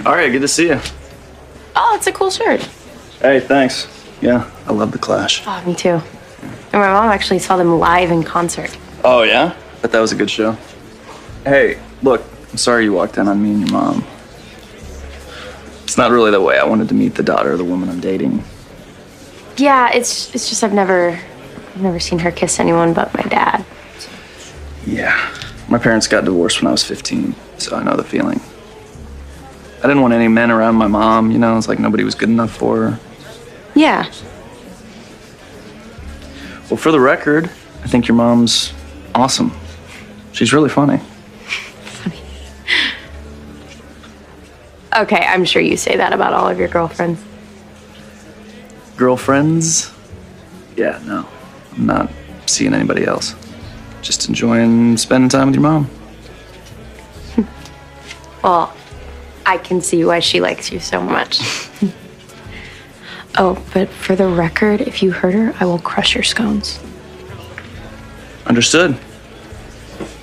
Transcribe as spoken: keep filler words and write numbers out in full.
All right, good to see you. Oh, it's a cool shirt. Hey, thanks. Yeah, I love The Clash. Oh, me too. And my mom actually saw them live in concert. Oh, yeah? Bet that was a good show. Hey, look, I'm sorry you walked in on me and your mom. It's not really the way I wanted to meet the daughter of the woman I'm dating. Yeah, it's it's just I've never I've never seen her kiss anyone but my dad. Yeah. My parents got divorced when I was fifteen, so I know the feeling. I didn't want any men around my mom, you know, it's like nobody was good enough for her. Yeah. Well, for the record, I think your mom's awesome. She's really funny. Funny. Okay, I'm sure you say that about all of your girlfriends. Girlfriends? Yeah, no. I'm not seeing anybody else. Just enjoying spending time with your mom. Well, I can see why she likes you so much. Oh, but for the record, if you hurt her, I will crush your scones. Understood.